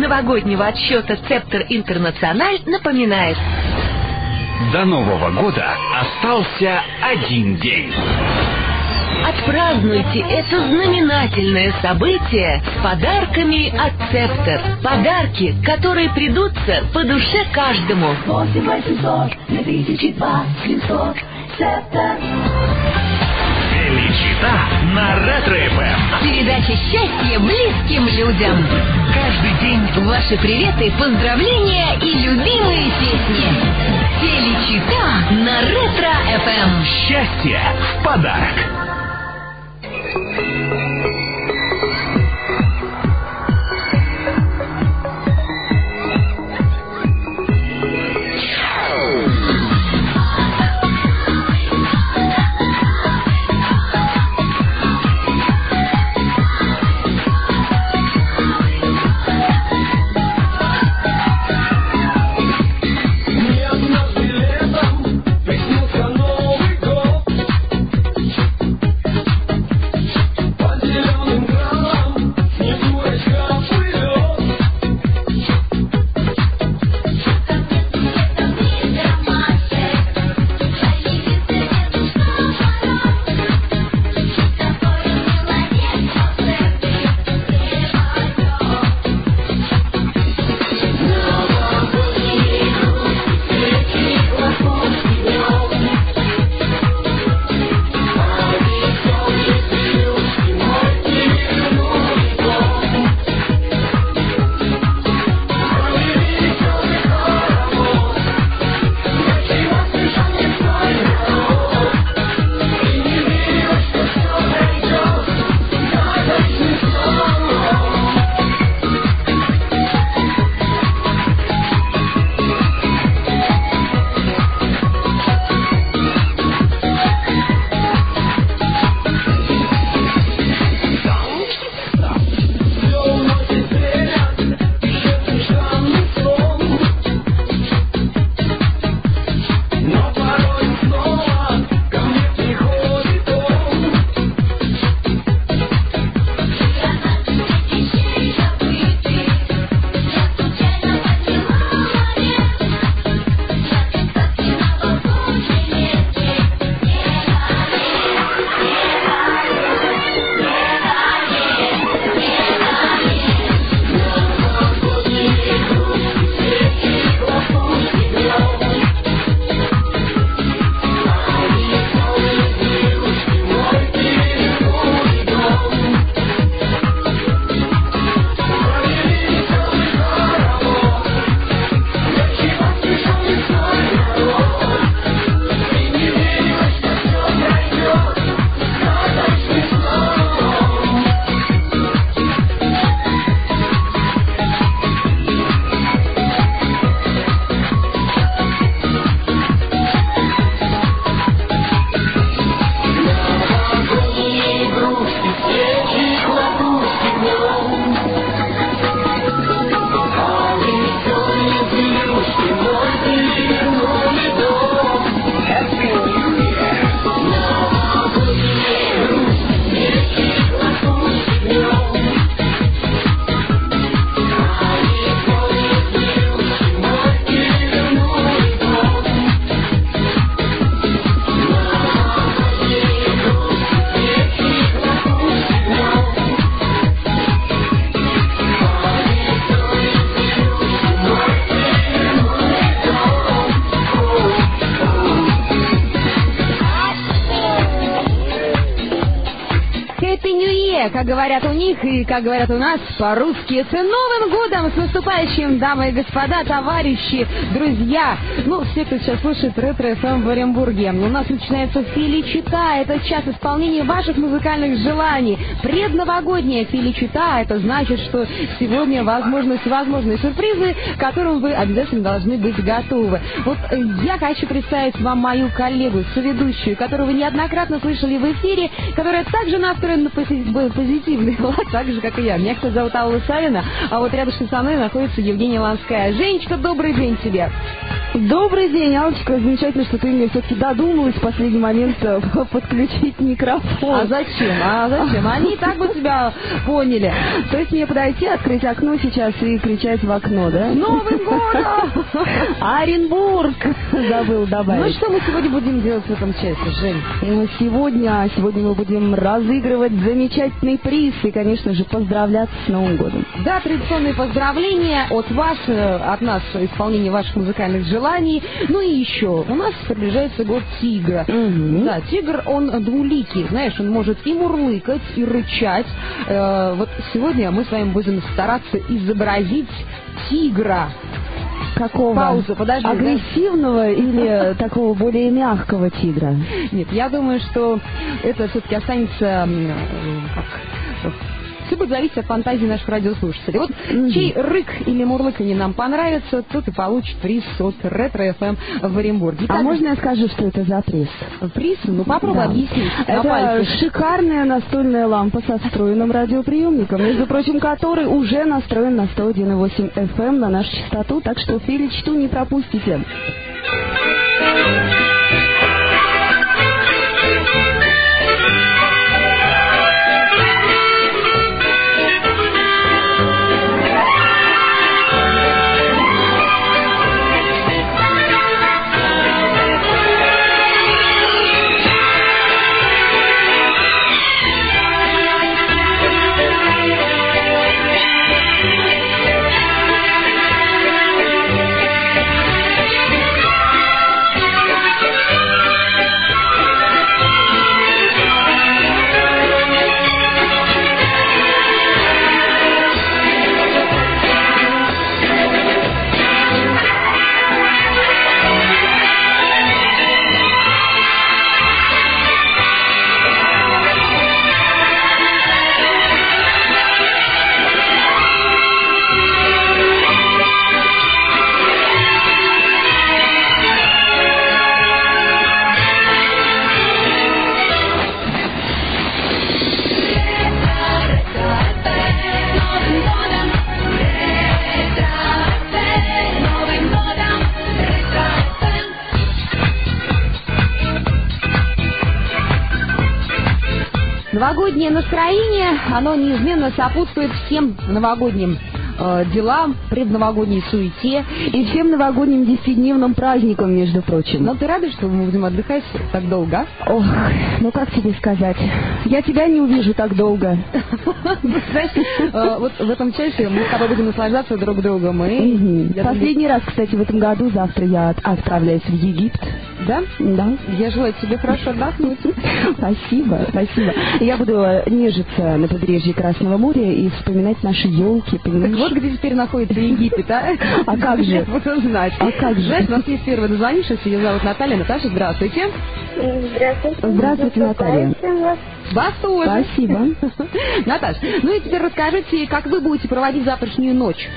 предновогоднего отсчета «Цептер Интернациональ» напоминает: до Нового года остался один день. Отпразднуйте это знаменательное событие с подарками от «Цептер». Подарки, которые придутся по душе каждому. 8 800 2002 700 «Цептер». Феличита на Ретро-ФМ. Передача счастья близким людям. Каждый день ваши приветы, поздравления и любимые песни. Феличита на Ретро-ФМ. Счастье в подарок. Как говорят у них и как говорят у нас по-русски, с Новым годом, с наступающим, дамы и господа, товарищи, друзья. Ну, все, кто сейчас слушает Ретро-ФМ в Оренбурге. У нас начинается Феличита, это час исполнения ваших музыкальных желаний. Предновогодняя Феличита, это значит, что сегодня возможны всевозможные сюрпризы, к которым вы обязательно должны быть готовы. Вот я хочу представить вам мою коллегу, соведущую, которую вы неоднократно слышали в эфире, которая также настроена на позитивный лад, так же, как и я. Меня, кстати, зовут Алла Савина, а вот рядышком со мной находится Евгения Ланская. Женечка, добрый день тебе. Добрый день, Аллочка. Замечательно, что ты мне все-таки додумалась в последний момент подключить микрофон. А зачем? Они и так бы тебя поняли. То есть мне подойти, открыть окно сейчас и кричать в окно, да? С Новым годом! Оренбург! Забыл добавить. Ну что мы сегодня будем делать в этом часе, Жень? Сегодня мы будем разыгрывать замечательный приз и, конечно же, поздравляться с Новым годом. Да, традиционные поздравления от вас, от нас, исполнение ваших музыкальных желаний. Ну и еще, у нас приближается год тигра. Да, тигр, он двуликий, знаешь, он может и мурлыкать, и рычать. Вот сегодня мы с вами будем стараться изобразить тигра. Какого? Паузу, подожди. Агрессивного, да? Или такого более мягкого тигра? Нет, я думаю, что это все-таки останется все будет зависеть от фантазии наших радиослушателей. Вот чей рык или мурлыканье нам понравится, тот и получит приз от Ретро-ФМ в Оренбурге. А можно я скажу, что это за приз? Приз? Ну попробуй объяснить. Это шикарная настольная лампа со встроенным радиоприемником, между прочим, который уже настроен на 101,8 FM на нашу частоту, так что филичту не пропустите. Новогоднее настроение, оно неизменно сопутствует всем новогодним делам, предновогодней суете и всем новогодним 10-дневным праздникам, между прочим. Но ты рада, что мы будем отдыхать так долго? Ох, ну как тебе сказать? Я тебя не увижу так долго. Знаешь, вот в этом часе мы с тобой будем наслаждаться друг другом. Последний раз, кстати, в этом году, завтра я отправляюсь в Египет. Да? Да. Я желаю тебе хорошо отдохнуть. Спасибо. Я буду нежиться на побережье Красного моря и вспоминать наши елки, понимаешь? Так вот где теперь находится Египет, а? А как же? Я буду знать. А как же? Знаешь, у нас есть первая дозвонившаяся, ее зовут Наталья. Наташа, здравствуйте. Здравствуйте. Здравствуйте, Наталья. Вас тоже. Спасибо. Наташ, ну и теперь расскажите, как вы будете проводить завтрашнюю ночь?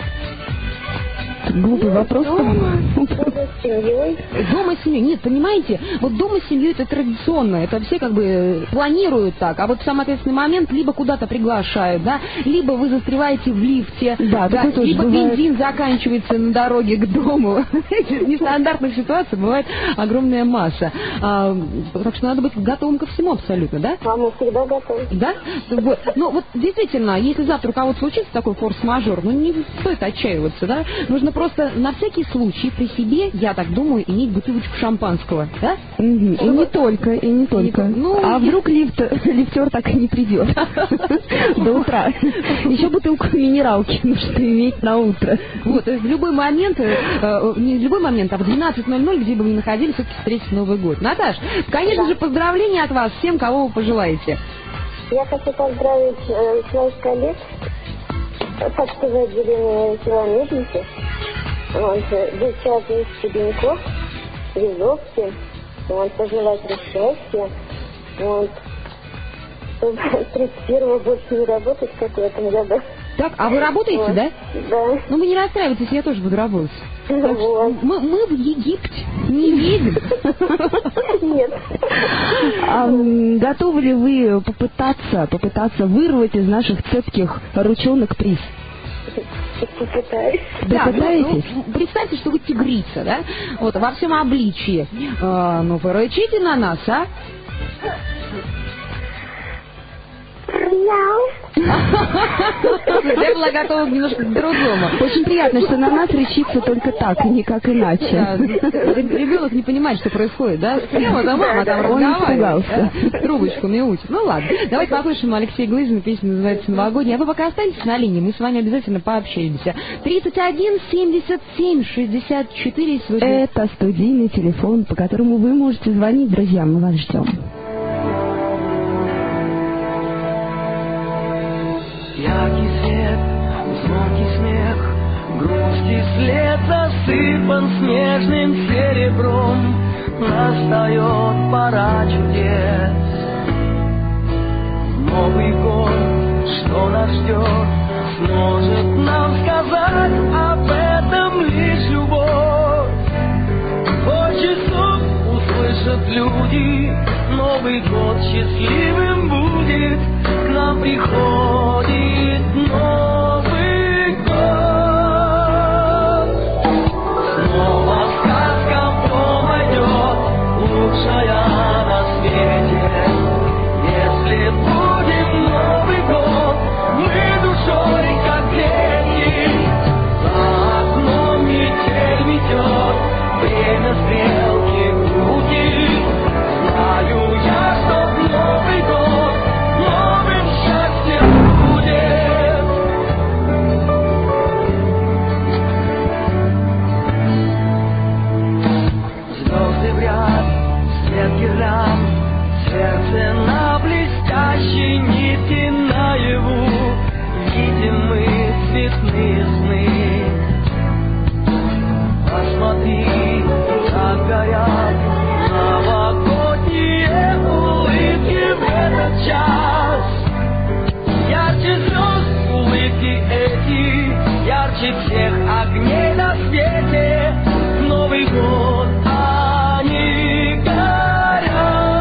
Глупый вопрос. Дома с семьей. Дома с семьей. Нет, понимаете, вот дома с семьей это традиционно, это все как бы планируют так, а вот в самый ответственный момент либо куда-то приглашают, да, либо вы застреваете в лифте, да, либо бывает. бензин заканчивается на дороге к дому. Нестандартных ситуаций бывает огромная масса. Так что надо быть готовым ко всему абсолютно, да? А мы всегда готовы. Да? Вот. Ну вот действительно, если завтра у кого-то случится такой форс-мажор, ну не стоит отчаиваться, да? Нужно просто на всякий случай при себе, я так думаю, иметь бутылочку шампанского, да? И не только. А вдруг лифтер так и не придет до утра. Еще бутылку минералки нужно иметь на утро. Вот, то есть в любой момент, не в любой момент, а в 12:00, где бы вы ни находились, все-таки встретить Новый год. Наташ, конечно же, поздравления от вас всем, кого вы пожелаете. Я хочу поздравить своих коллег, так сказать, отделение километрики. Вот, девчат из Стебеньков, Визовки. Вот, пожелать счастья. Вот, чтобы 31-го больше не работать, как в этом году. Так, а вы работаете, вот. Да? Да. Ну вы не расстраивайтесь, я тоже буду работать. Вот. Мы в Египте не едем. Нет. Готовы ли вы попытаться вырвать из наших цепких ручонок приз? Попытаюсь. Да, пытаетесь? представьте, что вы тигрица, да? Вот, во всем обличии. Ну, вы рычите на нас, а? Я была готова немножко к другому. Очень приятно, что на нас рычится только так, и никак иначе. Да, ребенок не понимает, что происходит, да? Прямо там мама там Он разговаривает. испугался. Да? Трубочку мяучит. Ну ладно. Давайте послушаем Алексея Глызина. Песня называется «Новогодняя». А вы пока останетесь на линии, мы с вами обязательно пообщаемся. 31 77 64 сегодня. Это студийный телефон, по которому вы можете звонить, друзья. Мы вас ждем. Яркий свет, звонкий смех, грусти след засыпан снежным серебром. Настает пора чудес. Новый год, что нас ждет, сможет нам сказать об этом лишь любовь. Хочется услышат люди, Новый год счастливым будет, к нам приходит Новый год. Снова сказка пройдет, лучшая на свете. Если будет Новый год, мы душой как дети. За окном метель метет, время стрелки крутит. Знаю я, что Новый год новым счастьем будет. Звезды в ряд, свет гирлянд, сердце на блестящей нити наяву. Видим мы цветные сны. Посмотри, как горят новогодние улыбки в этот час. Ярче звезд улыбки эти, ярче всех огней на свете. Новый год они горят.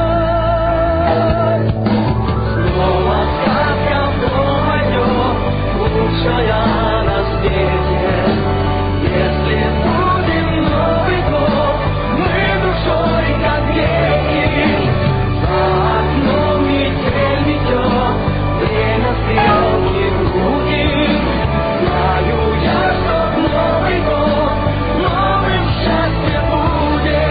Снова сказка пройдет, лучшая на свете. Если будет Новый год, мы душой как дети. За окном метель метет, время стрелки крутит. Знаю я, что Новый год новым счастье будет.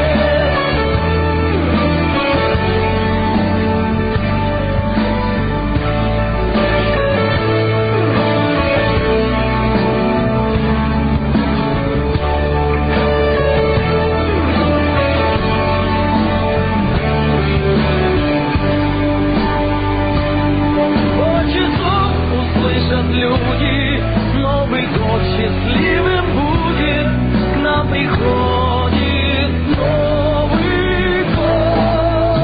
Хочется услышат люди, Новый год счастливым будет, к нам приходит Новый год.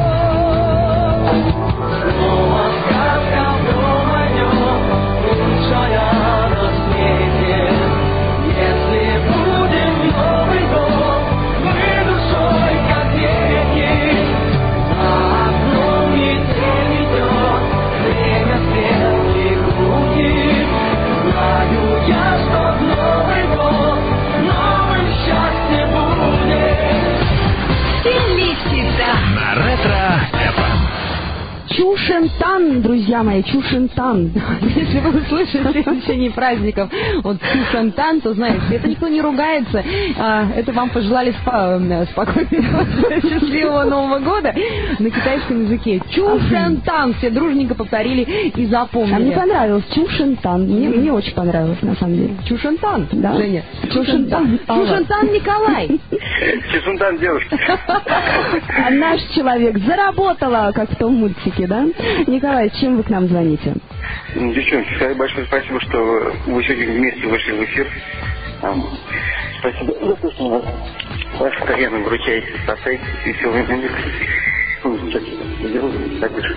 Снова сказка пройдет, лучшая на свете. Если будет Новый год, мы душой как дети. За окном метель метет, время стрелки крутит. Знаю я, что Новый год новым счастье будет. Фелисита. На Ретро-ФМ. Чушентан, друзья мои, Чушентан. Если вы услышите в течение праздников вот Чушентан, то знаете, это никто не ругается, это вам пожелали спокойного, счастливого Нового года на китайском языке. Чушентан, все дружненько повторили и запомнили. А мне понравилось Чушентан. Мне очень понравилось, на самом деле. Чушентан, Да. Женя. Чушентан. Чушентан Николай. Чесунтан девушка. А наш человек заработала, как в том мультике, да? Николай, с чем вы к нам звоните? Девчонки, сказать большое спасибо, что вы сегодня вместе вышли в эфир. Спасибо за то, что вас постоянно вручаете, спасаете веселыми минутами. Так уж.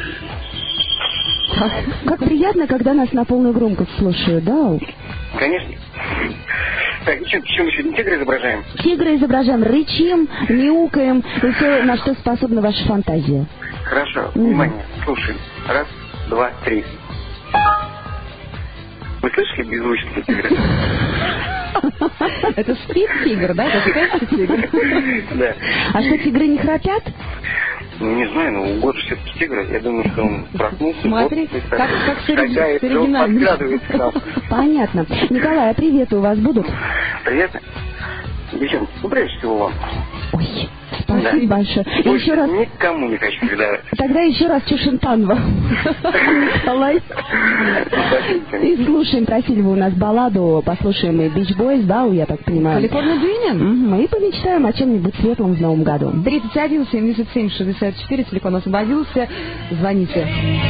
Как приятно, когда нас на полную громкость слушают, да? Конечно. Так, девчонки, что мы сегодня тигра изображаем? Тигра изображаем, рычим, мяукаем, и все, на что способна ваша фантазия. Хорошо, внимание, слушаем. Раз, два, три. Вы слышали беззвучного тигра? Это спит тигр, да? Это спит тигр? Да. А что, тигры не храпят? Ну, не знаю, но год все-таки тигра. Я думаю, что он проснулся. Смотри, вот, как с оригинальным. Понятно. Николай, а приветы у вас будут? Привет. Девчонки, ну, прежде всего вам. Ой, спасибо большое. Больше еще раз... никому не хочу передавать. Тогда еще раз Чешинтан вам. Николай. И слушаем, просили вы у нас балладу, послушаем и Beach Boys, да, я так понимаю. Калифорния Двинин. Мы помечтаем о чем-нибудь светлом в Новом году. 31 77 64, телефон освободился. Звоните.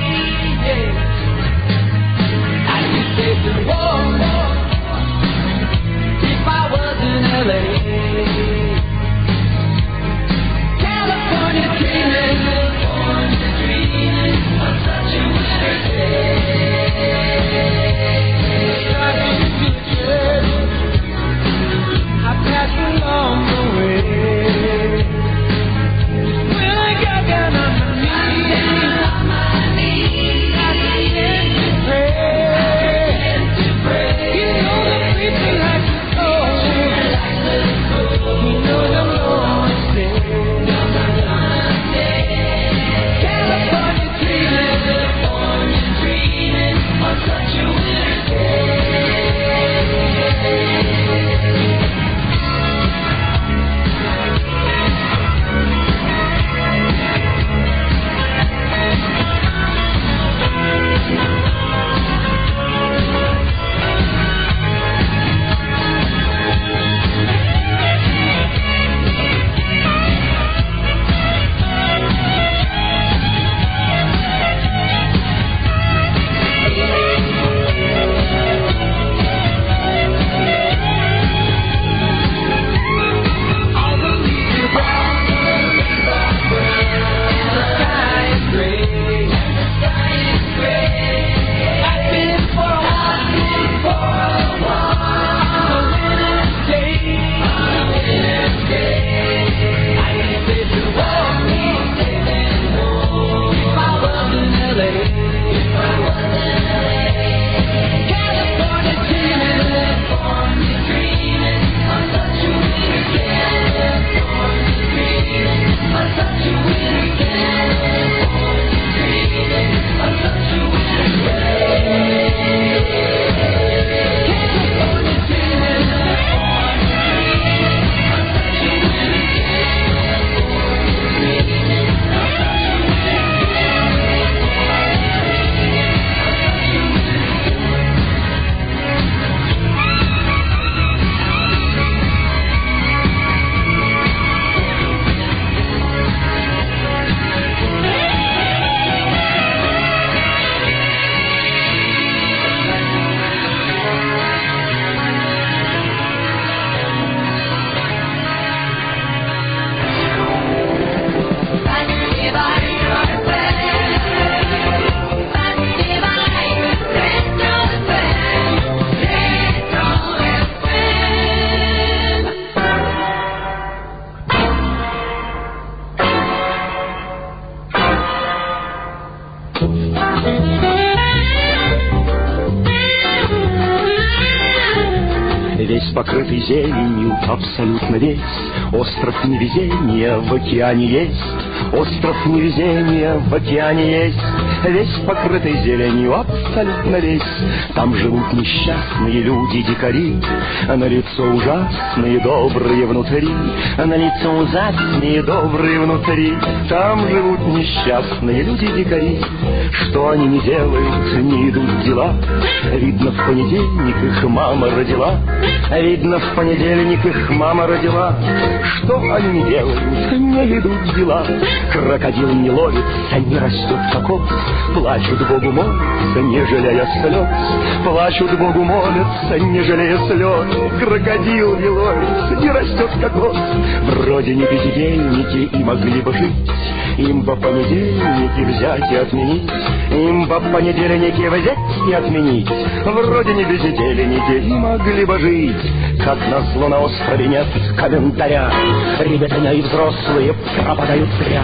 Весь покрытый зеленью, абсолютно весь. Остров невезения в океане есть. Остров невезения в океане есть. Весь покрытый зеленью, абсолютно весь. Там живут несчастные люди-дикари, на лицо ужасные, добрые внутри, на лицо ужасные, добрые внутри. Там живут несчастные люди-дикари. Что они не делают, не идут дела. Видно, в понедельник их мама родила. Видно, в понедельник их мама родила. Что они не делают, не идут дела. Крокодил не ловится, не растет кокос. Плачут Богу молятся, не жалея слез. Плачут Богу молятся, не жалея слез. Крокодил не ловится, не растет кокос. Вроде не бездельники и могли бы жить. Им по понедельнике взять и отменить. Им по понедельнике взять и отменить. Вроде не бездельники и могли бы жить. Как назло на острове нет календаря. Ребятня и взрослые пропадают зря.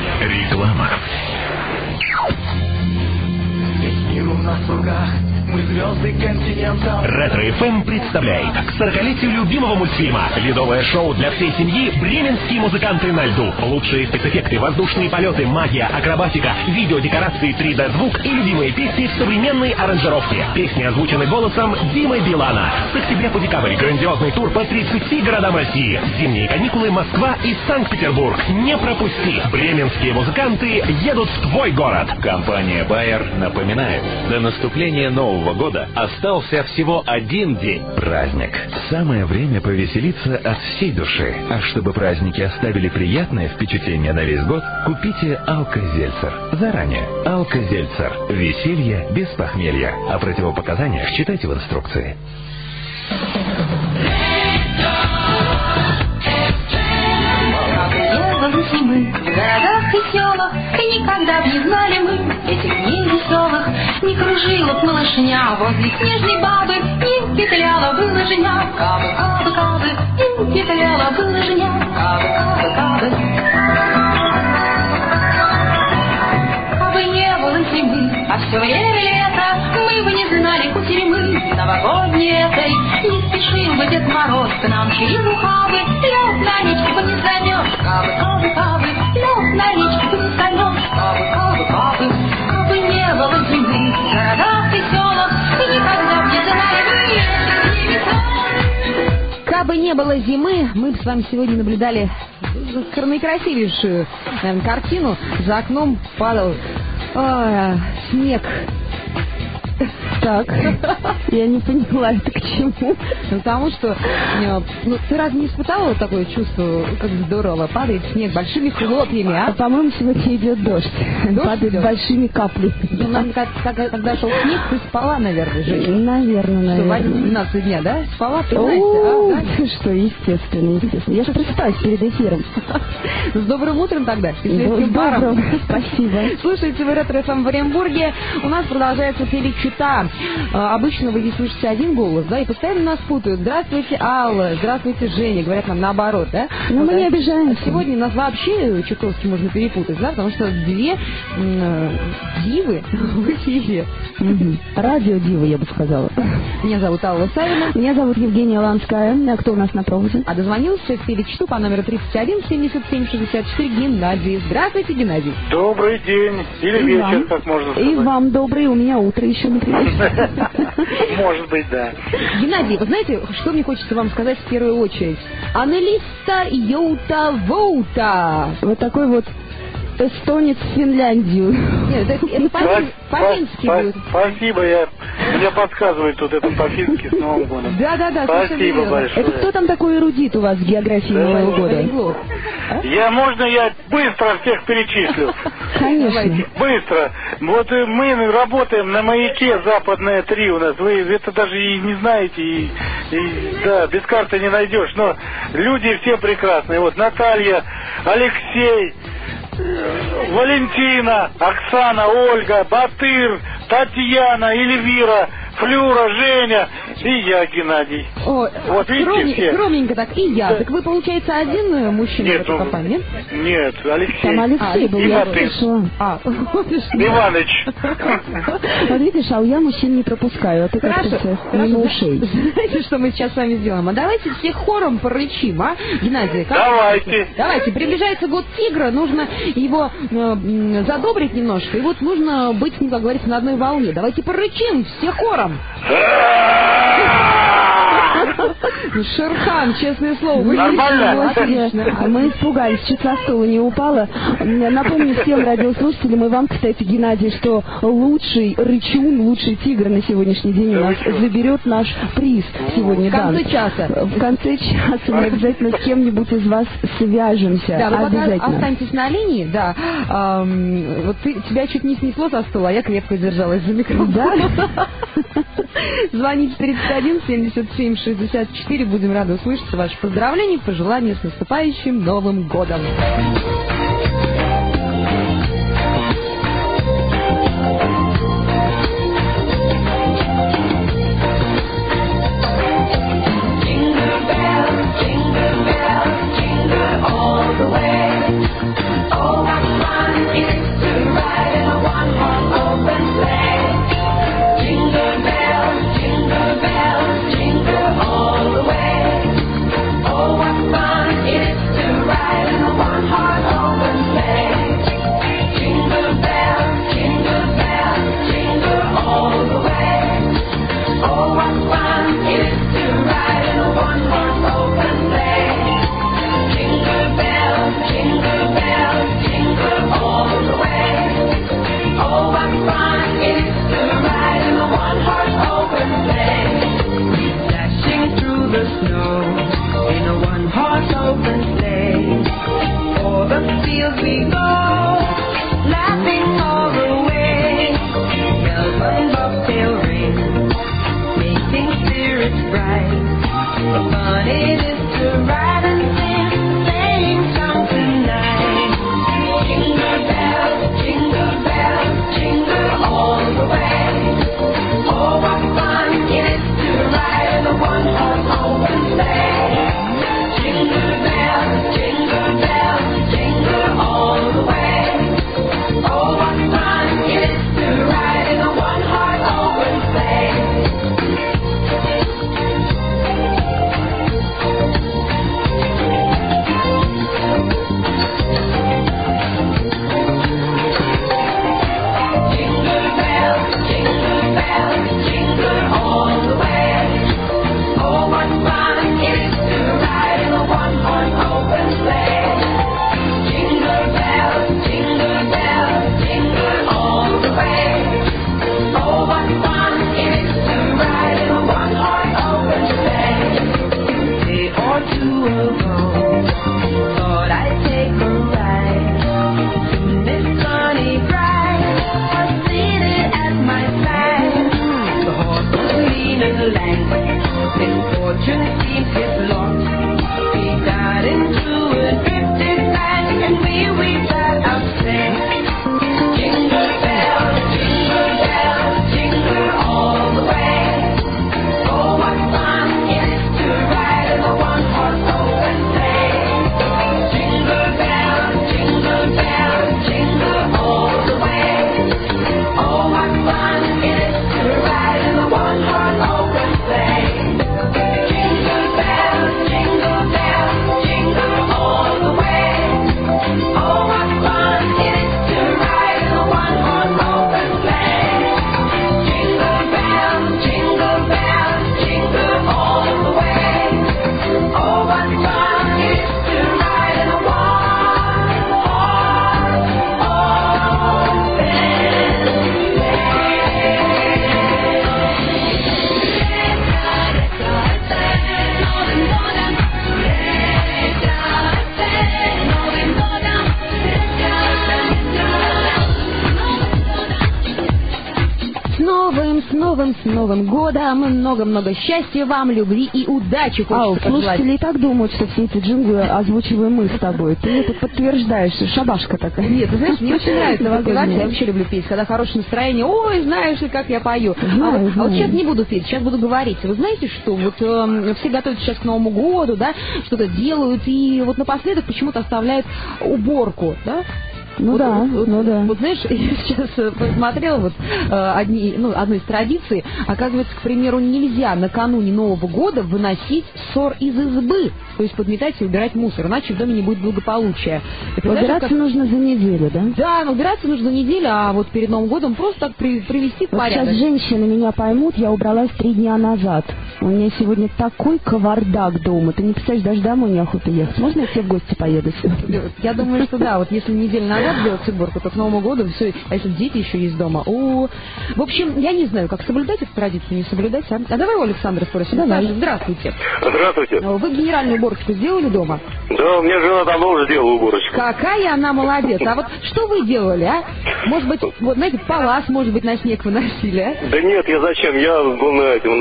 Реклама. Миру в нас в руках, мы звезды континента. Ретро-ФМ представляет к 40-летию любимого мультфильма ледовое шоу для всей семьи «Бременские музыканты на льду». Лучшие спецэффекты, воздушные полеты, магия, акробатика, видеодекорации, 3D-звук и любимые песни в современной аранжировке. Песни озвучены голосом Димы Билана. С октября по декабрь грандиозный тур по 30 городам России. Зимние каникулы Москва и Санкт-Петербург. Не пропусти! Бременские музыканты едут в твой город. Компания Bayer напоминает, до наступления Нового года остался всего один день. Праздник. Самое время повеселиться от всей души. А чтобы праздники оставили приятное впечатление на весь год, купите Алка-Зельцер. Заранее. Алка-Зельцер. Веселье без похмелья. О противопоказаниях читайте в инструкции. Мы в городах и селах, и никогда б не знали мы этих дней веселых. Не кружила б малышня возле снежной бабы, не петляла бы лыжня, кабы, кабы, кабы, не петляла бы лыжня, кабы, кабы, кабы. Кабы не было зимы, а все время лето, мы бы не знали кутерьмы новогодней этой. Не спешил бы Дед Мороз к нам через ухабы, лед на речке бы не замерз, кабы, кабы, кабы, лед на речке бы не замерз, кабы, кабы, кабы. Кабы не было зимы в городах и селах, и никогда б не знали мы. Кабы не было зимы, мы бы с вами сегодня наблюдали наикрасивейшую, наверное, картину. За окном падал снег. Так, я не поняла, это к чему? Потому что, ты разве не испытала вот такое чувство, как здорово, падает снег большими хлопьями, а? По-моему, сегодня идет дождь. Падает идет? Большими каплями. Когда шел снег, ты спала, наверное, Женя? Наверное. Что, в 12 дня, да? Спала, признайся, что, естественно. Я же просыпаюсь перед эфиром. С добрым утром тогда. С добрым. Спасибо. Слушайте, вы Ретро-ФМ в Оренбурге. У нас продолжается перечисление. Обычно вы здесь слышите один голос, да, и постоянно нас путают. Здравствуйте, Алла, здравствуйте, Женя, говорят нам наоборот, да? Но мы не обижаемся. Сегодня нас вообще чертовски можно перепутать, да, потому что две дивы в эфире. Радио-дивы, я бы сказала. Меня зовут Алла Савина. Меня зовут Евгения Ланская. А кто у нас на проводе? А дозвонился в перечту по номеру 31 77 64 Геннадий. Здравствуйте, Геннадий. Добрый день. Или вечер, как можно сказать. И вам добрый, у меня утро еще. Может быть, да. Геннадий, вы знаете, что мне хочется вам сказать в первую очередь? Анелиста Йоута Воута. Вот такой вот эстонец в Финляндию. Нет, это по-фински будет. Спасибо, мне подсказывает тут это по-фински с Новым годом. Да. Спасибо большое. Это кто там такой эрудит у вас в географии Нового года? Можно я быстро всех перечислю? Конечно. Быстро. Вот мы работаем на маяке Западная 3 у нас. Вы это даже и не знаете, да, без карты не найдешь. Но люди все прекрасные. Вот Наталья, Алексей, Валентина, Оксана, Ольга, Батыр, Татьяна, Эльвира, Флюра, Женя и я, Геннадий. О, вот видите все. Скромненько так, и я. Так вы, получается, один мужчина в этой компании, нет? Нет, Алексей. Там Алексей был, я слышала. Иваныч. Вот видишь, а я мужчин не пропускаю, а ты как-то мимо ушей. Знаете, что мы сейчас с вами сделаем? А давайте все хором порычим, а? Геннадий, как? Давайте, приближается год тигра, нужно его задобрить немножко, и вот нужно быть с ним, как говорится, на одной волне. Давайте порычим все хором. Шерхан, честное слово. Нормально. Отлично. Мы испугались, чуть со стула не упала. Напомню всем радиослушателям и вам, кстати, Геннадий, что лучший рычун, лучший тигр на сегодняшний день у нас заберет наш приз сегодня. В конце часа. В конце часа мы обязательно с кем-нибудь из вас свяжемся. Да, вы пока останьтесь на линии, да. Вот тебя чуть не снесло со стула, а я крепко держалась за микрофон. Да? Звоните 31 77 64. Будем рады услышать ваши поздравления и пожелания с наступающим Новым годом. Jingle land. Misfortune seems his lot. He got into a drifted land, and we got upset. Jingle bells, jingle all the way. Oh, what fun it is to ride in a one-horse open sleigh. Jingle bells, jingle all the way. Oh, what fun it is to ride in a one-horse open sleigh. Jingle bells, jingle all the way. Oh, what fun it is to ride in a one-horse open sleigh. Jingle bells, jingle all the way. Oh, what fun it is to ride in a С Новым годом! Много-много счастья вам, любви и удачи! Слушатели и так думают, что все эти джинглы озвучиваем мы с тобой. Ты это подтверждаешь, шабашка такая. Нет, ты знаешь, мне очень нравится певать, я вообще люблю петь, когда хорошее настроение. Ой, знаешь ли, как я пою. А вот сейчас не буду петь, сейчас буду говорить. Вы знаете, что вот все готовятся сейчас к Новому году, да, что-то делают, и вот напоследок почему-то оставляют уборку, да? Ну да. Вот знаешь, я сейчас посмотрела вот одну из традиций. Оказывается, к примеру, нельзя накануне Нового года выносить ссор из избы. То есть подметать и убирать мусор, иначе в доме не будет благополучия. Убираться нужно за неделю, да? Да, убираться нужно за неделю, а вот перед Новым годом просто так привести в порядок. Сейчас женщины меня поймут, я убралась 3 дня назад. У меня сегодня такой кавардак дома. Ты не представляешь, даже домой неохота ехать. Можно я к тебе в гости поеду сегодня? Я думаю, что да. Вот если неделю назад делать уборку, то к Новому году все, а если дети еще есть дома. В общем, я не знаю, как соблюдать эту традицию, не соблюдать. А давай у Александра спросим. Давай. Здравствуйте. Здравствуйте. Вы генеральную уборку сделали дома? Да, у меня жена давно уже сделала уборочку. Какая она молодец. А вот что вы делали, а? Может быть, вот, знаете, палас, может быть, на снег выносили, а? Да нет, я зачем? Я был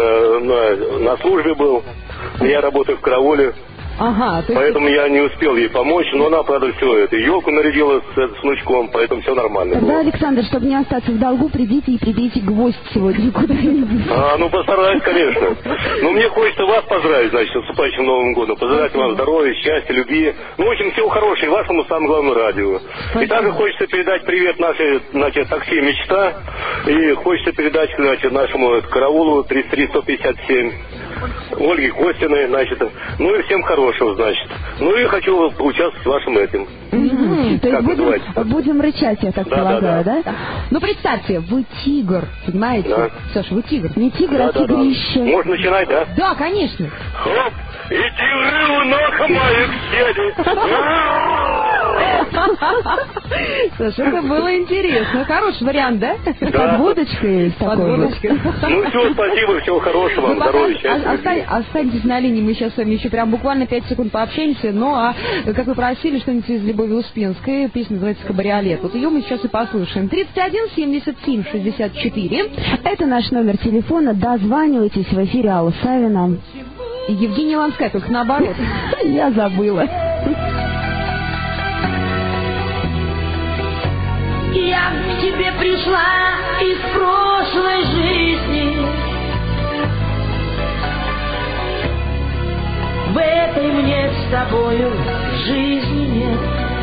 на службе был. Я работаю в карауле. Ага, поэтому я не успел ей помочь, но она, правда, все это. Елку нарядила с внучком, поэтому все нормально. Тогда, было. Александр, чтобы не остаться в долгу, придите и прибейте гвоздь сегодня куда-нибудь. Постараюсь, конечно. Но мне хочется вас поздравить, значит, с наступающим Новым годом. Пожелать вам здоровья, счастья, любви. В общем, всего хорошего, и вашему самому главному радио. Спасибо. И также хочется передать привет нашей, значит, такси «Мечта». И хочется передать, значит, нашему караулу 33-157. Ольге Костиной, значит. Ну и всем хорошего, значит. Ну и хочу поучаствовать в вашем этим. То есть будем рычать, я так полагаю, да? Ну представьте, вы тигр, понимаете? Да. Саша, вы тигр. Не тигр, а тигрище. Можно начинать, да? Да, конечно. Хоп, и тигры у ног моих сели. Саша, это было интересно. Хороший вариант, да? Под водочкой такой. Ну все, спасибо, всего хорошего, здоровья, счастья. Останьтесь на линии, мы сейчас с вами еще прям буквально 5 секунд пообщаемся. Ну, а как вы просили, что-нибудь из Любови Успенской, песня называется «Кабриолет». Вот ее мы сейчас и послушаем. 31 77 64. Это наш номер телефона. Дозванивайтесь в эфире Алла Савина. Евгения Ланская, только наоборот. Я забыла. Я к тебе пришла из прошлой жизни. В этой мне с тобою жизни нет.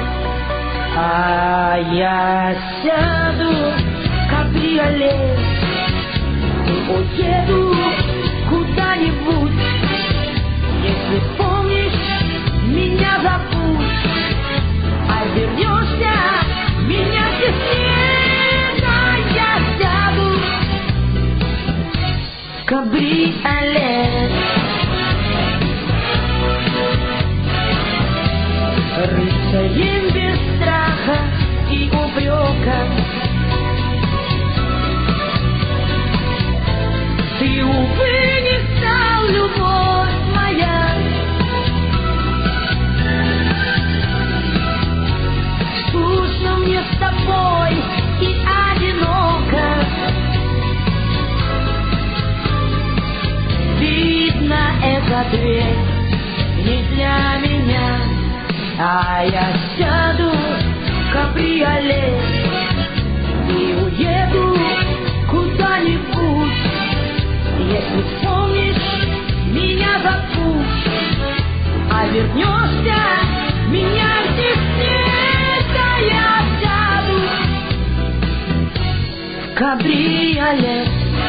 А я сяду в кабриолет и уеду куда-нибудь. Если помнишь, меня забудь, а вернешься, меня здесь нет. А я сяду в кабриолет, рыцарем без страха и упрека. Ты, увы, не стал, любовь моя. Скучно мне с тобой и одиноко. ответ не для меня, а я сяду в кабриолет и уеду куда-нибудь. Если вспомнишь, меня зовут, а вернешься, меня здесь нет, а я сяду в кабриолет.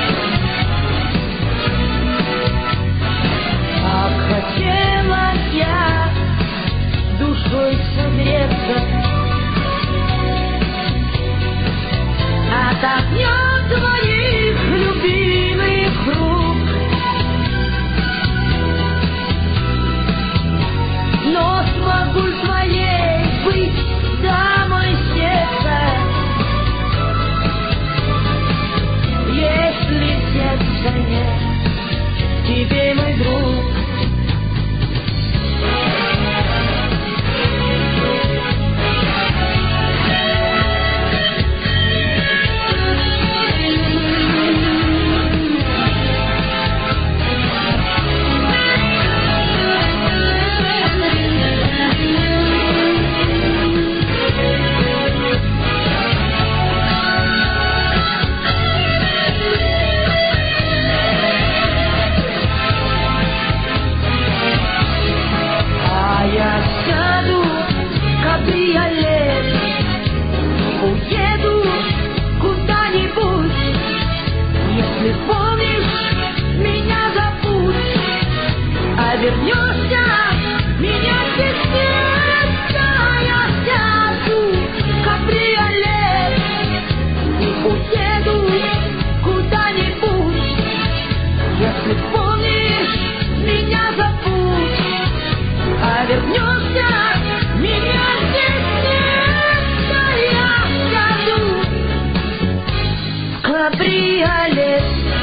Как хотелось я душой согреться от огня твоих любимых рук, но смогу твоей быть дамой сердца, если сердца нет тебе, мой друг. Уеду куда-нибудь, если помнишь, меня забудь, а вернешься, меня здесь нет, а я сяду в кабриолет и уеду куда-нибудь, если помнишь, меня забудь, а вернешься, меня здесь нет, а я сяду в кабриолет.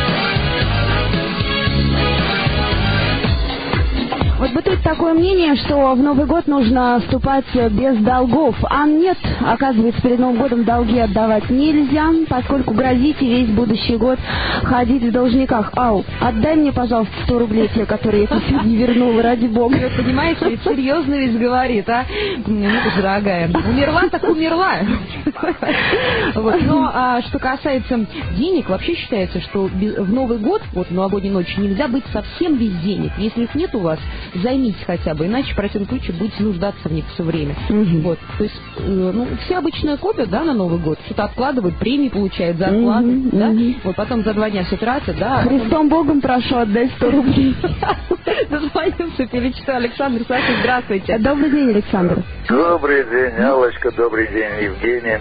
Вот бытует такое мнение, что в Новый год нужно вступать без долгов. А нет, оказывается, перед Новым годом долги отдавать нельзя, поскольку грозите весь будущий год ходить в должниках. Ау, отдай мне, пожалуйста, 100 рублей, те, которые я тебе сегодня вернула, ради бога. Вы понимаете, ведь серьезно ведь говорит, а? Ну, дорогая, умерла так умерла. Вот. Но что касается денег, вообще считается, что в Новый год, вот в новогоднюю ночь, нельзя быть совсем без денег. Если их нет у вас, займитесь хотя бы, иначе, в противном случае, будете нуждаться в них все время. Вот. То есть, все обычно копят, да, на Новый год, что-то откладывают, премии получают, зарплаты, да, вот потом за 2 дня все тратят, да. Христом Богом прошу, отдай 100 рублей. Дозвонился Пелечто Александр. Саша, здравствуйте. Добрый день, Александр. Добрый день, Аллочка, добрый день, Евгений.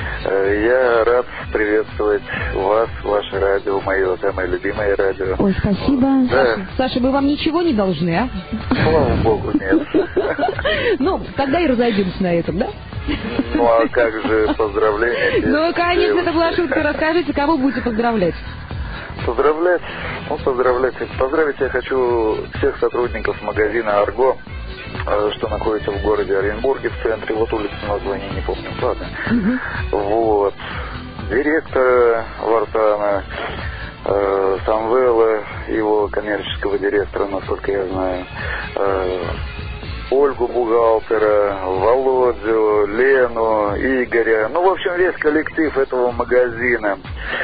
Я рад приветствовать вас, ваше радио, мое самое любимое радио. Ой, спасибо. Да. Саша, мы вам ничего не должны, а? Слава Богу, нет. Ну, тогда и разойдемся на этом, да? Ну, а как же поздравления? Ну, конечно, это была шутка. Расскажите, кого будете поздравлять? Поздравлять? Ну, поздравить я хочу всех сотрудников магазина «Арго», что находится в городе Оренбурге, в центре, вот улица название не помню, ладно. Вот. Директора Вартана, Самвела, его коммерческого директора, насколько я знаю, Ольгу бухгалтера, Володю, Лену, Игоря, ну, в общем, весь коллектив этого магазина.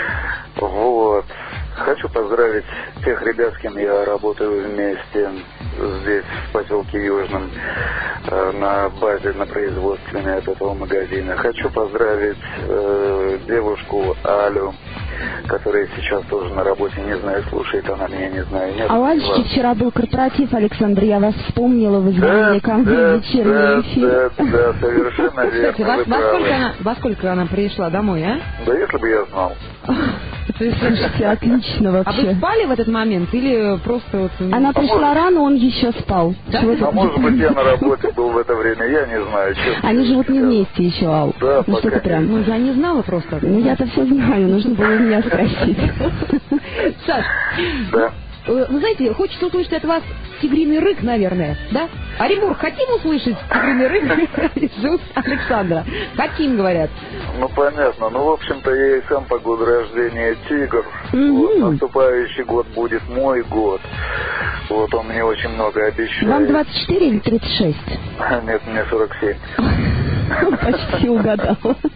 Вот. Хочу поздравить тех ребят, с кем я работаю вместе здесь, в поселке Южном, на базе, на производственной от этого магазина. Хочу поздравить девушку Алю, которая сейчас тоже на работе, не знаю, слушает она меня, не знаю. Нет, а у Алечки вчера был корпоратив, Александр, я вас вспомнила, вы звонили ко мне в вечерний эфир. Да, совершенно верно. Кстати, во сколько она пришла домой, а? Да если бы я знал. Слушайте, отлично вообще. А вы спали в этот момент или просто... Вот... Она пришла рано, он еще спал. Да? А может быть, я на работе был в это время, я не знаю, честно. Они живут не вместе еще, Ал. Да, ну что ты прям... Ну, я не знала просто. Ну, я-то все знаю, нужно было меня спросить. Саш, да. Вы знаете, хочется услышать от вас тигриный рык, наверное, да? Оренбург, хотим услышать тигриный рык из уст Александра? Хотим, говорят. Ну, понятно. Ну, в общем-то, я и сам по году рождения тигр. Вот, наступающий год будет мой год. Вот он мне очень много обещает. Вам 24 или 36? Нет, мне 47. Почти угадал.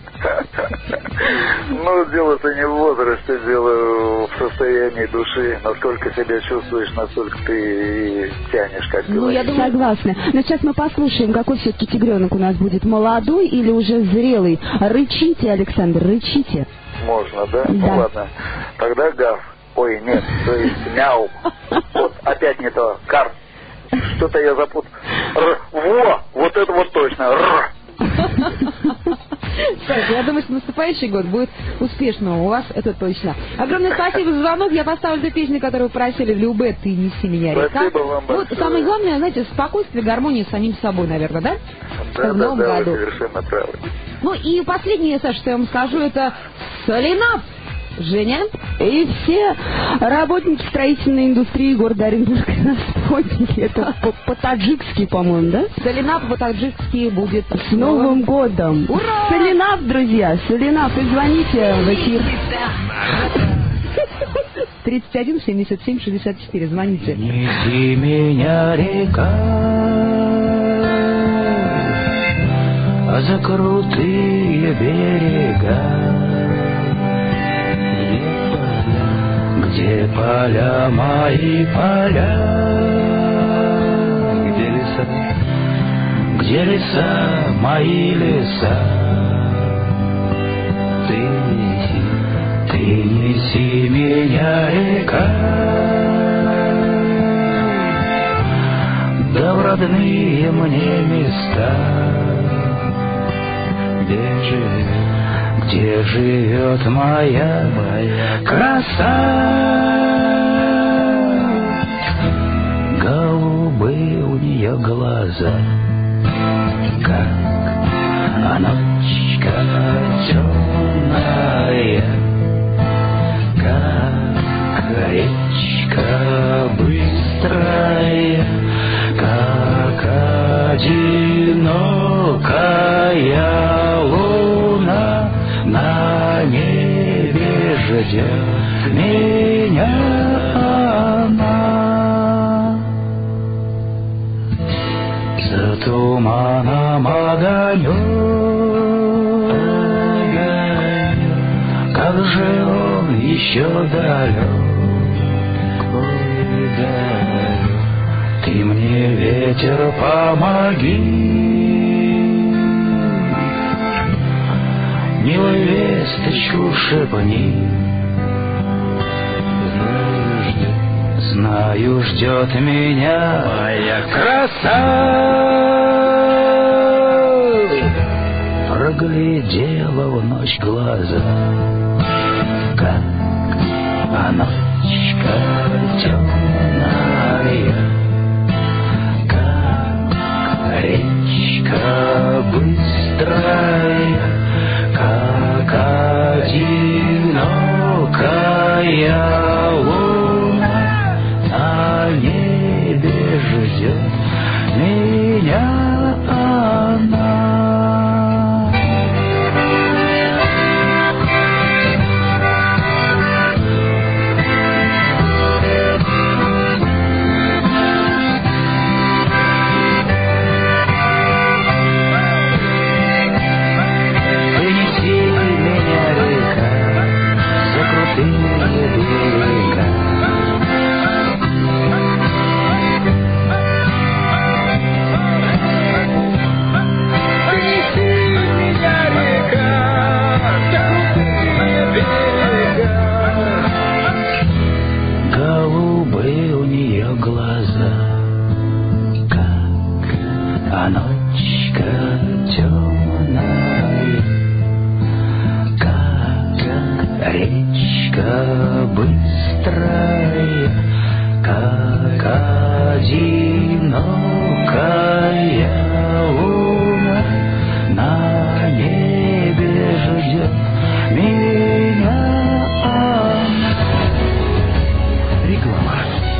Ну, дело-то не в возрасте, дело в состоянии души. Насколько себя чувствуешь, настолько ты и тянешь, как Ну, говорится. я думаю, согласна. Но сейчас мы послушаем, какой все-таки тигренок у нас будет, молодой или уже зрелый. Рычите, Александр, рычите. Можно, да? Да. Ну, ладно. Тогда гав. Ой, нет, то есть мяу. Вот, опять не то. Кар. Что-то я запутал. Во! Вот это вот точно. Р. Я думаю, что наступающий год будет успешным у вас, это точно. Огромное спасибо за звонок. Я поставлю ту песню, которую вы просили, Любэ, ты неси меня, река. Спасибо вам большое. Вот самое главное, знаете, спокойствие, гармония с самим собой, наверное, да? Да, в новом да, году. вы совершенно правы. Ну и последнее, Саша, что я вам скажу, это Солинап. Женя? И все работники строительной индустрии города Оренбурга нас поняли. Это по-таджикски, по-моему, да? Солинап по-таджикски будет с Новым годом. Ура! Солинап, друзья, Солинап. И звоните в эфир. 31 77 64. Звоните. Неси меня, река, за крутые берега, где поля мои поля, где леса мои леса. Ты неси меня, река, да в родные мне места, где живет моя краса. Голубые у нее глаза, как ночка темная, как речка быстрая, как одинокая луна на небе ждет меня она. За туманом огонек, как же он еще далек. Ты мне, ветер, помоги, милую весточку шепни. Знаю, ждет меня моя краса. Проглядела в ночь глаза, как ночка темная, как речка быстрая, как одинокая луна на небе ждет меня она. Голубые у нее глаза, как ночка темная, как речка быстрая, как одинокая луна на небе ждет меня. Реклама.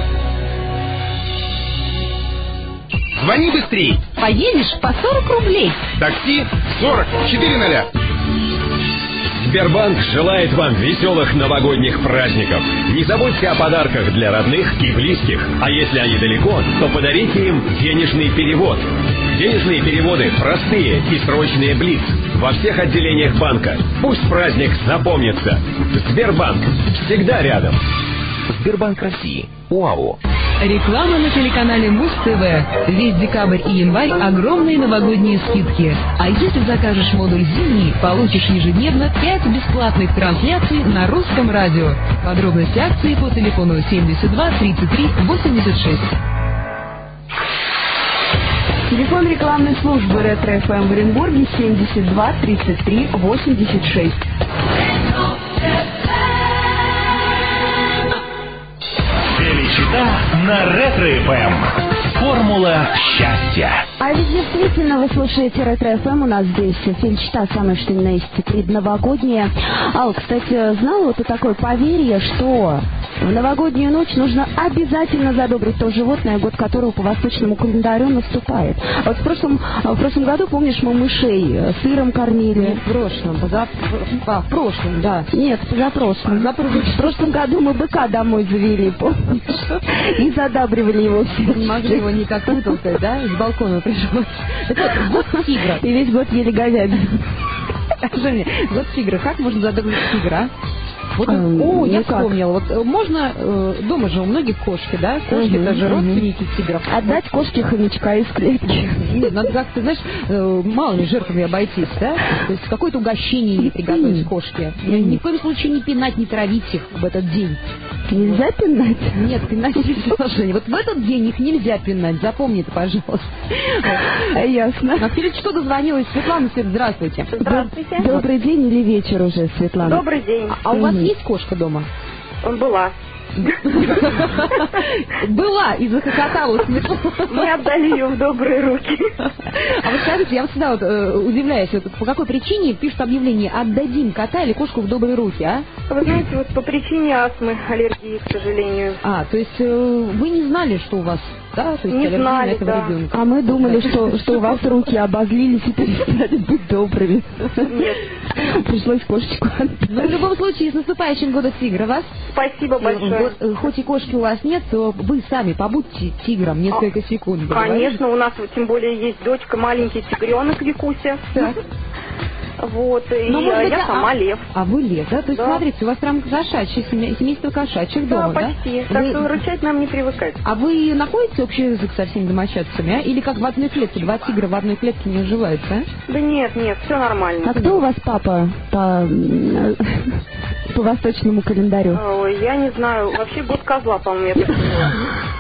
Звони быстрей. Поедешь по 40 рублей. Такси 40 4 0. Сбербанк желает вам веселых новогодних праздников. Не забудьте о подарках для родных и близких. А если они далеко, то подарите им денежный перевод. Денежные переводы простые и срочные Блиц. Во всех отделениях банка. Пусть праздник запомнится. Сбербанк. Всегда рядом. Сбербанк России. УАО. Реклама на телеканале Муз-ТВ. Весь декабрь и январь огромные новогодние скидки. А если закажешь модуль зимний, получишь ежедневно 5 бесплатных трансляций на русском радио. Подробности акции по телефону 72 33 86. Телефон рекламной службы Ретро-ФМ в Оренбурге 72 33 86. Телечита на Ретро-ФМ. Формула счастья. А ведь действительно вы слушаете Ретро-ФМ, у нас здесь Телечита, самое что ни на есть предновогодняя. Ал, кстати, знала ты такое поверье, что в новогоднюю ночь нужно обязательно задобрить то животное, год которого по восточному календарю наступает. Вот в прошлом году, помнишь, мы мышей сыром кормили. В прошлом, да. Нет, позапрошлом. В прошлом году мы быка домой завели, помнишь? И задабривали его все. Не могли его никак вытолкать, да? С балкона пришлось. Так вот, год тигра. И весь год ели говядину. Женя, год тигра. Как можно задобрить тигра? Вот, я вспомнила. Вот можно, дома же у многих кошки, да? Кошки даже родственники тигров. Отдать кошке хомячка из клетки. Нет, надо как-то, знаешь, малыми жертвами обойтись, да? То есть какое-то угощение ей приготовить кошке. Ни в коем случае не пинать, не травить их в этот день. Нельзя пинать? Нет, пинать нельзя, Женя. Вот в этот день их нельзя пинать. Запомни это, пожалуйста. Ясно. На Телечиту дозвонилась Светлана. Здравствуйте. Здравствуйте. Добрый день или вечер уже, Светлана? Добрый день. А у вас есть кошка дома? Была. Была и захохотала Светлана. Мы отдали ее в добрые руки. А вы скажите, я вот всегда вот, удивляюсь, вот, по какой причине пишут объявление «Отдадим кота или кошку в добрые руки», а? Вы знаете, вот по причине астмы, аллергии, к сожалению. А, то есть вы не знали, что у вас, да? То есть не знали, да. Ребенка. А мы думали, что у вас руки обозлились и перестали быть добрыми. Нет. Пришлось кошечку отдать. Но в любом случае, с наступающим годом тигра вас. Спасибо большое. Хоть и кошки у вас нет, то вы сами побудьте тигром несколько секунд. Конечно, у нас тем более есть дочка, маленький тигренок Викуся. Так. Вот, и я сама лев. А вы лев, да? То есть, смотрите, у вас прям кошачьи, семейство кошачьих дома, да? Почти. Так что рычать нам не привыкать. А вы находите общий язык со всеми домочадцами, а? Или как в одной клетке? Два тигра в одной клетке не уживаются, а? Да нет, все нормально. А кто у вас папа по восточному календарю? Ой, я не знаю. Вообще год козла, по-моему, я так поняла.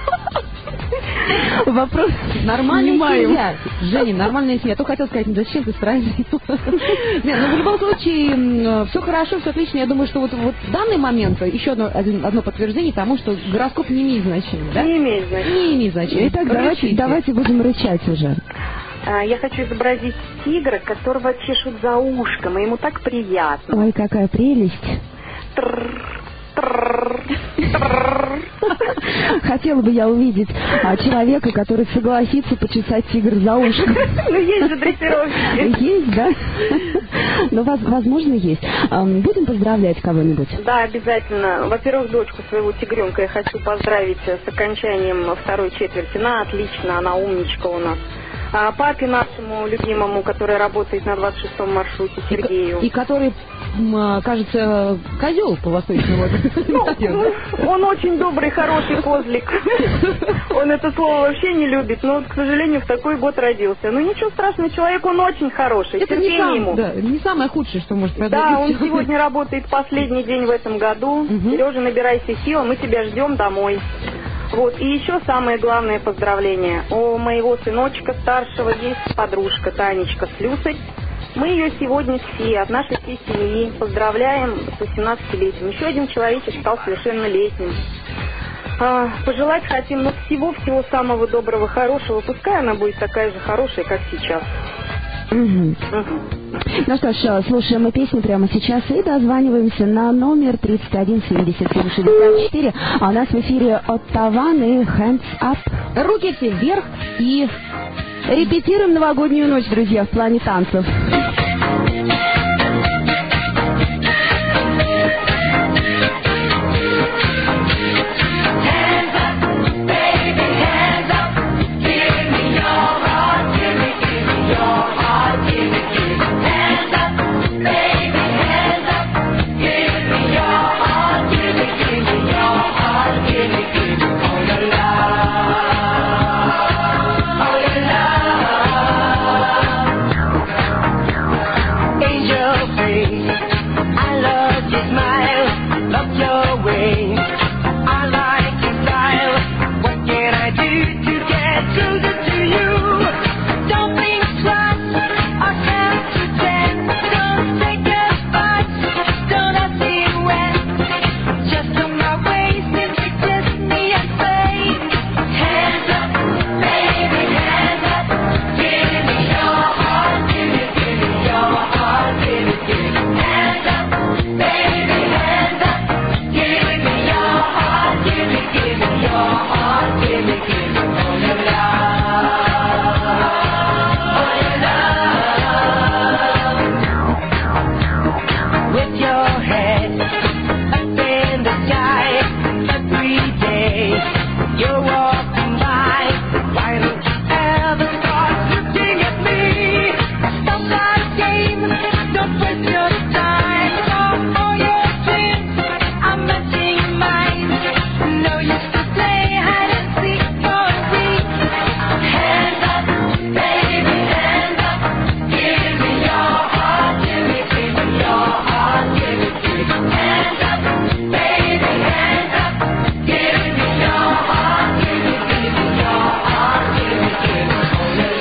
Вопрос нормальная семья. Женя, нормальная семья. То хотел сказать, зачем ты сразу? Нет, ну в любом случае, все хорошо, все отлично. Я думаю, что вот в данный момент еще одно подтверждение тому, что гороскоп не имеет значения, да? Не имеет значения. Не имеет значения. Итак, давайте будем рычать уже. Я хочу изобразить тигра, которого чешут за ушком, и ему так приятно. Ой, какая прелесть. Хотела бы я увидеть человека, который согласится почесать тигр за ушком. Ну, есть же дрессировщики. Есть, да? Но, возможно, есть. Будем поздравлять кого-нибудь? Да, обязательно. Во-первых, дочку своего тигренка я хочу поздравить с окончанием второй четверти. Она отлично, она умничка у нас. А папе нашему любимому, который работает на 26-м маршруте, Сергею. И который, кажется, козел по восточному. Он очень добрый, хороший козлик. Он это слово вообще не любит, но, к сожалению, в такой год родился. Ну ничего страшного, человек он очень хороший, терпение ему. Да, не самое худшее, что может произойти. Да, он сегодня работает последний день в этом году. Сережа, набирайся сил, мы тебя ждем домой. Вот, и еще самое главное поздравление. У моего сыночка старшего есть подружка Танечка с Люсой. Мы ее сегодня все, от нашей всей семьи, поздравляем с 18-летием. Еще один человечек стал совершеннолетним. Пожелать хотим, всего-всего самого доброго, хорошего. Пускай она будет такая же хорошая, как сейчас. Ну что ж, слушаем мы песню прямо сейчас и дозваниваемся на номер 317764. А у нас в эфире Оттаван и Hands Up. Руки все вверх и репетируем новогоднюю ночь, друзья, в плане танцев. heart, give me all your love. With your head up in the sky, every day you're walking by. Why don't you ever start looking at me? Stop that game, don't waste your time. All your dreams are matching mine. No use to play hide and seek for me. Hands up, baby, hands up. Give me your heart, give me your heart, give me hands up, baby, hands up. Give me your heart, give me your heart, give me all your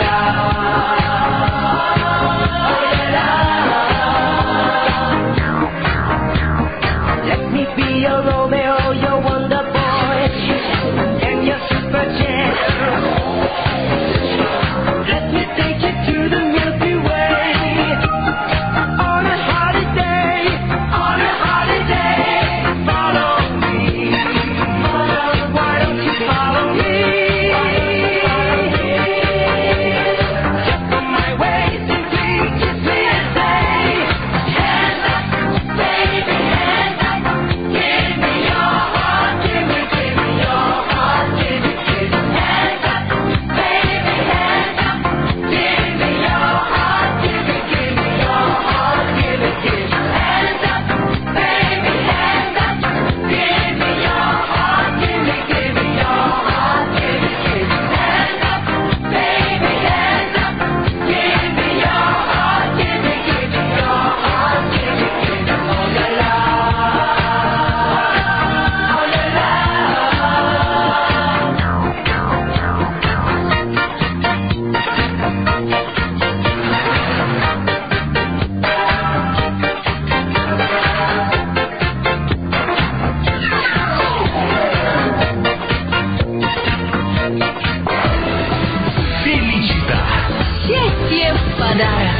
love. Let me be your Romeo, your wonder boy, and your super jet. Let me take you to the Milky Way on a holiday, on a holiday. Follow me, why don't you follow me? Step on my way, simply kiss me and say, hands up, baby, hands up. Give me your heart, give me your heart, give me hands up, baby, hands up. Give me your heart, give me your heart, give me hands up, baby, hands up. Give me your heart, give me your heart, give me hands up, baby, hands up. Give me your heart, give me your heart, give me all your Феличита. Счастье в подарок.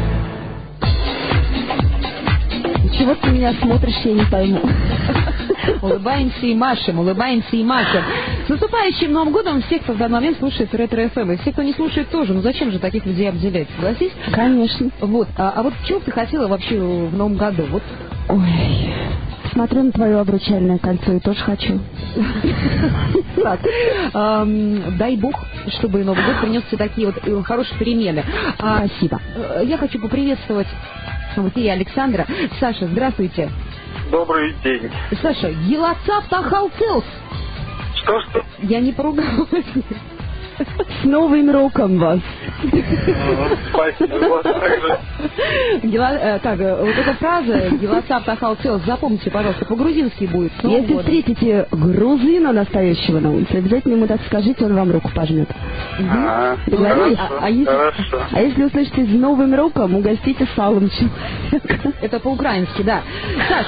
Чего ты меня смотришь, я не пойму. Улыбаемся и машем, улыбаемся и машем. С наступающим Новым годом всех, кто в данный момент слушает Ретро-ФМ. И все, кто не слушает, тоже. Ну зачем же таких людей обделять, согласись? Конечно. Вот. А вот чего бы ты хотела вообще в Новом году? Вот. Ой, смотрю на твое обручальное кольцо и тоже хочу. Так, дай бог, чтобы Новый год принес все такие вот хорошие перемены. Спасибо. Я хочу поприветствовать в эфире Александра. Саша, здравствуйте. Добрый день. Саша, Елацав Тахалцелс. Что? Я не поругалась. С Новым роком вас. Спасибо. Так, вот эта фраза Елацав Тахалцелс, запомните, пожалуйста, по-грузински будет. Если встретите грузина настоящего на улице, обязательно ему так скажите, он вам руку пожмет. Хорошо. А если услышите с Новым роком, угостите салом человека. Это по-украински, да. Саш,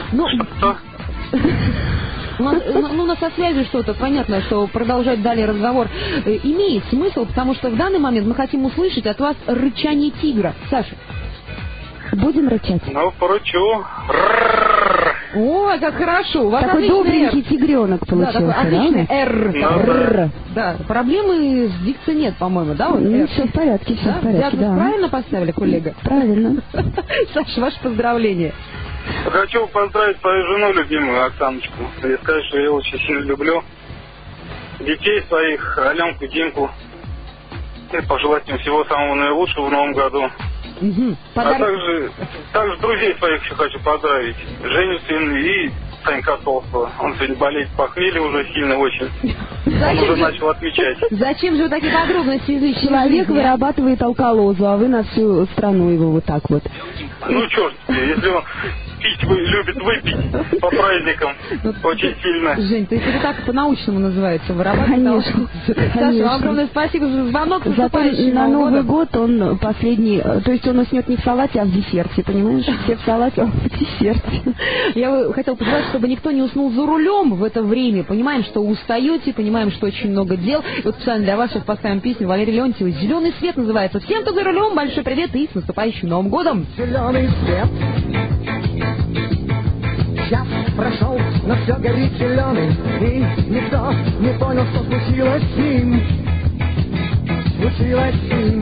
у нас со связью что-то, понятно, что продолжать далее разговор имеет смысл, потому что в данный момент мы хотим услышать от вас рычание тигра. Саша. Будем рычать? Ну, порычу. Ой, как хорошо. У вас такой добренький тигренок получился, да? Отличный «Р». Да, проблемы с дикцией нет, по-моему, да? Вот все в порядке, все в порядке, да. Правильно поставили, коллега? Правильно. Саша, ваше поздравление. Хочу поздравить свою жену любимую, Оксаночку. И сказать, что я ее очень сильно люблю. Детей своих, Аленку, Димку. И пожелать им всего самого наилучшего в Новом году. А также друзей своих еще хочу поздравить. Женю сына и Санька Толстого. Он сегодня болеет похмельем уже сильно очень. Он уже начал отвечать. Зачем же вы такие подробности излишние? Человек вырабатывает алкалозу, а вы на всю страну его вот так вот. Ну, черт, если он пить любит выпить по праздникам очень сильно. Жень, это так по-научному называется, вырабатывать. Саша, вам огромное спасибо за звонок. Зато на Новый год он последний, то есть он уснет не в салате, а в десерте, понимаешь? Все в салате, а в десерте. Я хотела пожелать, чтобы никто не уснул за рулем в это время. Понимаем, что устаете, понимаем, что очень много дел. И вот специально для вас сейчас поставим песню Валерия Леонтьева «Зеленый свет» называется. Всем, кто за рулем, большой привет и с наступающим Новым годом! Зеленый свет, Я прошел, но все горит зеленый, и никто не понял, что случилось с ним. Случилось с ним.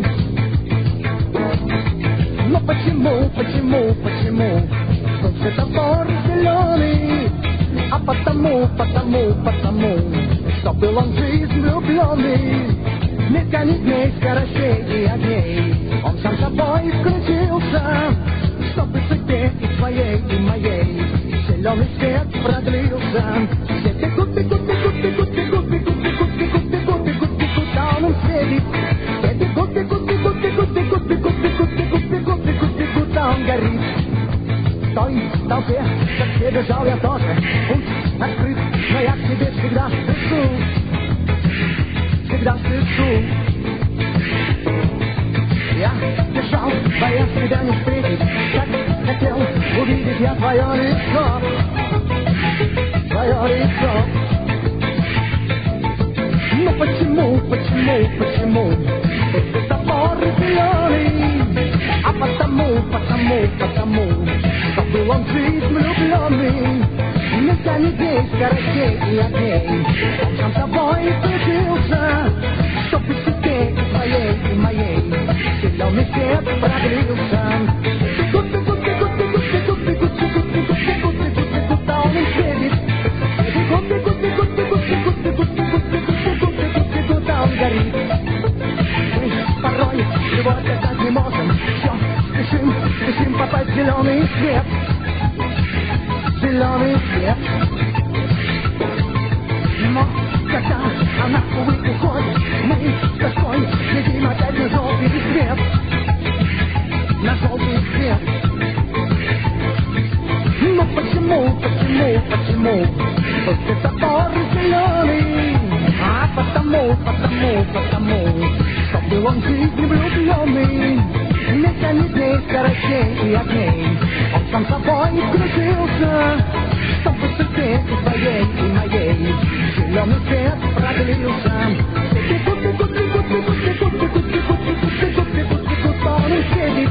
Но почему тот светофор зеленый? А потому, что был он в жизнь влюбленный. Механик дней, скоростей и огней. Он сам собой включился, чтобы судьбе и твоей, и моей зеленый свет продлился. Все бегут, а он им светит. Все бегут, а он горит. В той толпе, как все бежал я тоже. Путь открыт, но я к тебе всегда спешу. Всегда спешу. Я бежал, боясь тебя не встретить. Так хотел увидеть я твое лицо. Твое лицо. Но почему тот светофор зеленый? А потому, что был он в жизнь влюбленный. Нельзя ни дней, скоростей и огней. Он сам собой включился, чтобы тебе и твоей, и моей зеленый свет продлился. А он им светит. А он горит. Мы порой его отказать не можем. Все, спешим попасть в зеленый свет. Зеленый свет. Но когда она, увы, уходит, мы с тоской глядим опять на желтый свет. На желтый свет. Но почему тот светофор зеленый? А потому, что был он в жизни влюбленный. Механизмей, скоростей и огней. Он сам собой включился, чтобы судьбе и твоей, и моей зеленый свет продлился. Он им светит.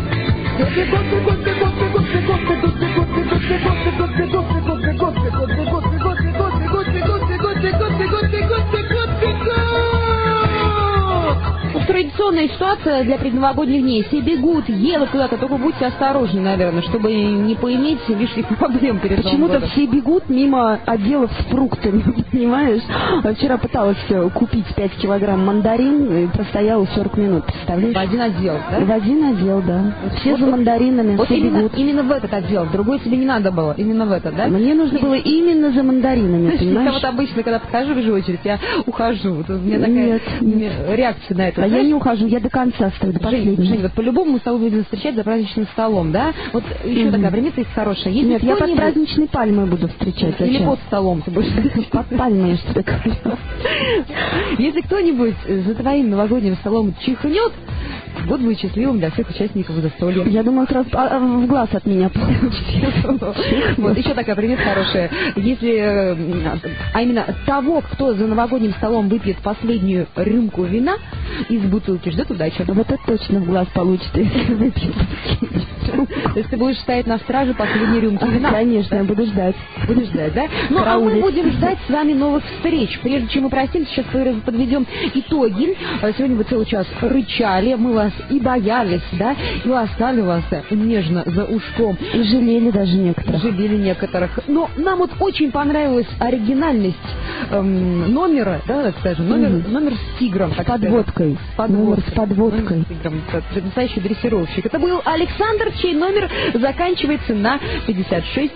Традиционная ситуация для предновогодних дней. Все бегут, едут куда-то, только будьте осторожны, наверное, чтобы не поиметь лишних проблем перед Новым годом. Почему-то все бегут мимо отделов с фруктами, понимаешь? Вчера пыталась купить 5 килограмм мандарин и простояла 40 минут, представляешь? В один отдел, да? В один отдел, да. Все за мандаринами, вот все бегут. Именно в этот отдел, в другой тебе не надо было, именно в этот, да? Мне нужно было именно за мандаринами, понимаешь? Я вот обычно, когда подхожу, вижу очередь, я ухожу. Вот у меня такая реакция на это. А я не ухожу, я до конца стою, до последнего. Жень, вот по-любому мы с тобой будем встречать за праздничным столом, да? Вот еще такая примета есть хорошая. Если нет, я под праздничной пальмой буду встречать. Или под столом ты будешь. Под пальмой, я что-то говорю. Если кто-нибудь за твоим новогодним столом чихнет, год будет счастливым для всех участников застолья. Я думаю, сразу в глаз от меня получится. Вот, еще такая примета хорошая. Если, а именно того, кто за новогодним столом выпьет последнюю рюмку вина из бутылки, ждет удачи. Вот это точно в глаз получится, если выпьет. То есть ты будешь стоять на страже последней рюмки вина? Конечно, я буду ждать. Будешь ждать, да? Ну, а мы будем ждать с вами новых встреч. Прежде чем мы простимся, сейчас подведем итоги. Сегодня вы целый час рычали, мы вас и боялись, да, и ласкали вас нежно за ушком. И жалели даже некоторых. Жалели некоторых. Но нам вот очень понравилась оригинальность номера, да, так скажем, номер с тигром. С подводкой. Номер с подводкой. Номер с тигром. Настоящий дрессировщик. Это был Александр, чей номер заканчивается на 5600.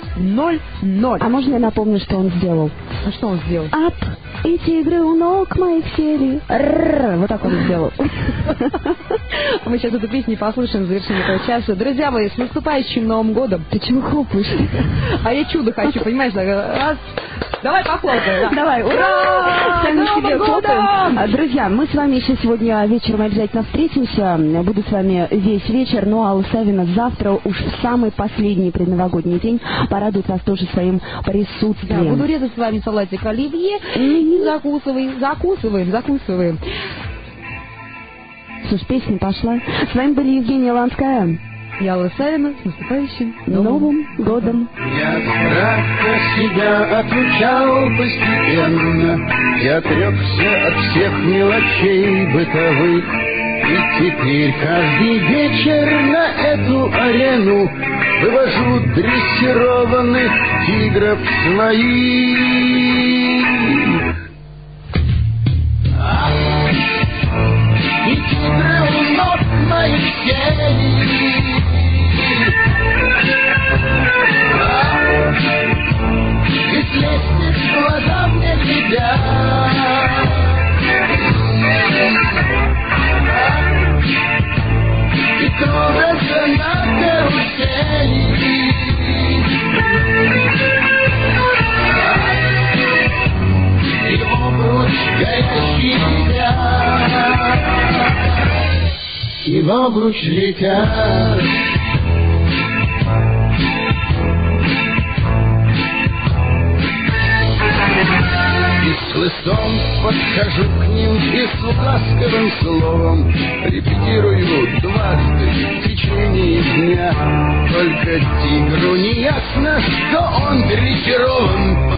А можно я напомню, что он сделал? А что он сделал? Ап, и тигры у ног моих сели. Вот так он сделал. Мы сейчас эту песню послушаем в завершении этого часа. Друзья мои, с наступающим Новым годом. Ты чего хлопаешь? А я чудо хочу, понимаешь? Раз. Давай похлопаем. Давай, ура! Сами себе хлопаем. Друзья, мы с вами еще сегодня вечером обязательно встретимся. Буду с вами весь вечер. Ну а Алла Савина завтра уж в самый последний предновогодний день порадует вас тоже своим присутствием. Да, буду резать с вами салатик оливье. Закусываем. Слушай, песня пошла. С вами были Евгения Ланская. Я Алла Савина. С наступающим Новым годом. Я от страха себя отучал постепенно и отрекся от всех мелочей бытовых. И теперь каждый вечер на эту арену вывожу дрессированных тигров своих. И тигры у ног моих сели. И слезть в глаза мне глядят. И кружатся на карусели. И обруч горящий летят. И в обруч летят. С хлыстом подхожу к ним и с ласковым словом репетирую дважды в течение дня. Только тигру не ясно, что он дрессирован.